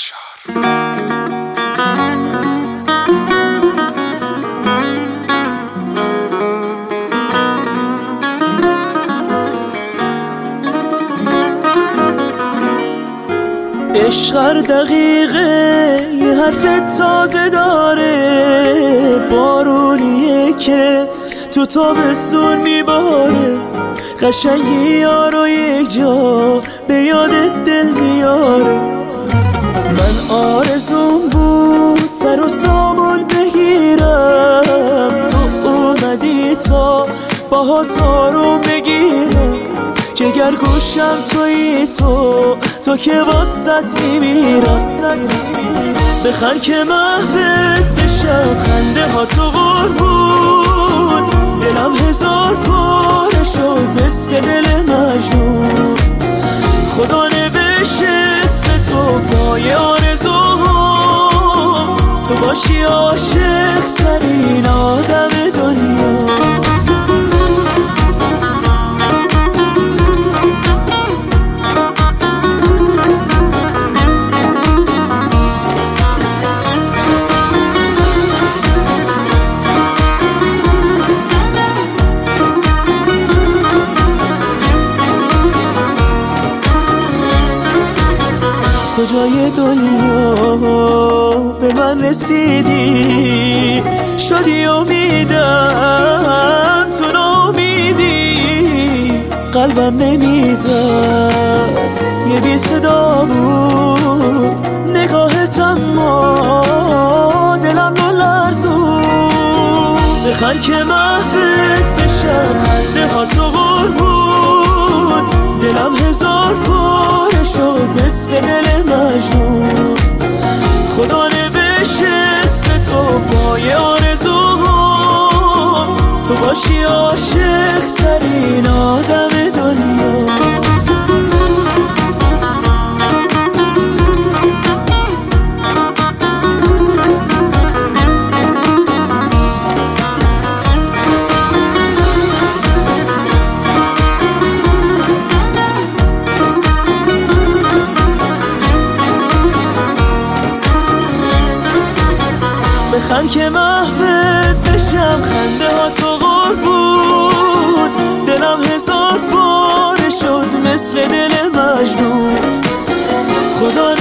عشق هر دقیقه یه حرف تازه داره، بارونیه که تو تابستون میباره، قشنگی یارو یک جا به یاد دل میاره. من آرزوم بود سر و سامون بگیرم، تو اومدی تا باهات آروم بگیرم، جگر گوشم تویی تو که واسط میمیرم. بخن که محوت بشم خنده ها تو قربون، دلم هزار پاره شد مثل دل مجنون. خدا نوشت اسم تو پای آرزوام، تو باشی عاشق ترین آدم دنیا. کجای دنیا به من رسیدی، شدی امیدم تو ناامیدی، قلبم نمیزد یه بی صدا بود، نگاهت اما دلم رو لرزون. بخن که محوت بشم خنده ها تو قربون، دلم هزار پاره شد مثل دل مجنون. خدا نوشت اسم تو پای آرزوام، تو باشی عاشق ترین آدم دنیا. بخن که محوت بشم خنده ها تو قربون، دلم هزار پاره شد مثل دل مجنون. خدا